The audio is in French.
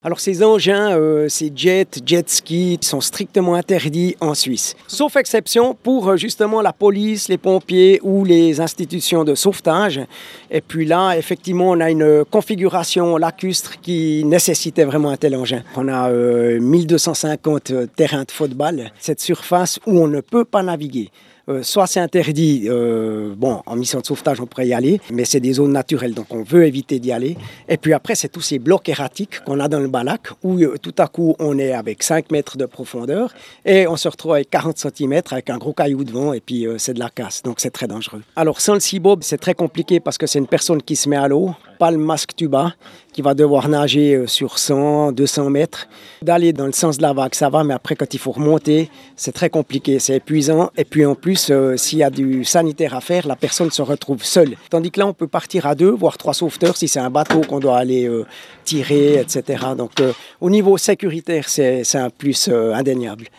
Alors ces engins, ces jet skis, sont strictement interdits en Suisse. Sauf exception pour justement la police, les pompiers ou les institutions de sauvetage. Et puis là, effectivement, on a une configuration lacustre qui nécessitait vraiment un tel engin. On a 1250 terrains de football, cette surface où on ne peut pas naviguer. Soit c'est interdit, en mission de sauvetage on pourrait y aller, mais c'est des zones naturelles, donc on veut éviter d'y aller. Et puis après, c'est tous ces blocs erratiques qu'on a dans le Balac, où tout à coup on est avec 5 mètres de profondeur, et on se retrouve avec 40 cm, avec un gros caillou devant, et puis c'est de la casse, donc c'est très dangereux. Alors sans le Seabob, c'est très compliqué parce que c'est une personne qui se met à l'eau, pas le masque tuba, qui va devoir nager sur 100, 200 mètres. D'aller dans le sens de la vague, ça va, mais après, quand il faut remonter, c'est très compliqué, c'est épuisant. Et puis en plus, s'il y a du sanitaire à faire, la personne se retrouve seule. Tandis que là, on peut partir à 2, voire 3 sauveteurs si c'est un bateau qu'on doit aller tirer, etc. Donc au niveau sécuritaire, c'est un plus indéniable.